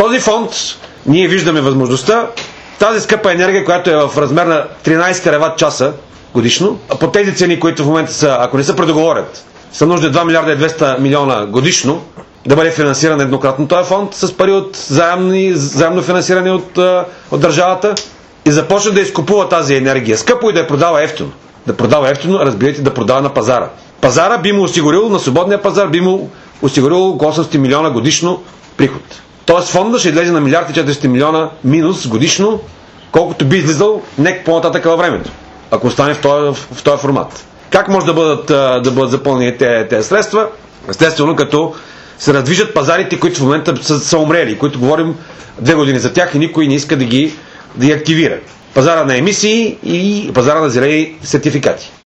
този фонд ние виждаме възможността тази скъпа енергия, която е в размер на 13 тераватт часа годишно, по тези цени, които в момента са, ако не се предоговорят, са нужни 2 милиарда и 200 милиона годишно, да бъде финансиран еднократно този фонд с пари от заемно финансиране от държавата и започне да изкупува тази енергия скъпо и да я продава евтино. Да продава евтино, разбирайте, да продава на пазара. Пазара би му осигурил, на свободния пазар би му осигурил около 800 милиона годишно приход. Тоест фонда ще излезе на 1 милиард и 400 милиона минус годишно, колкото би излизал НЕК по-нататък във времето, ако остане в този формат. Как може да бъдат запълнени тези средства? Естествено, като се раздвижат пазарите, които в момента са умрели, които говорим 2 години за тях и никой не иска да ги активира. Пазара на емисии и пазара на зелени сертификати.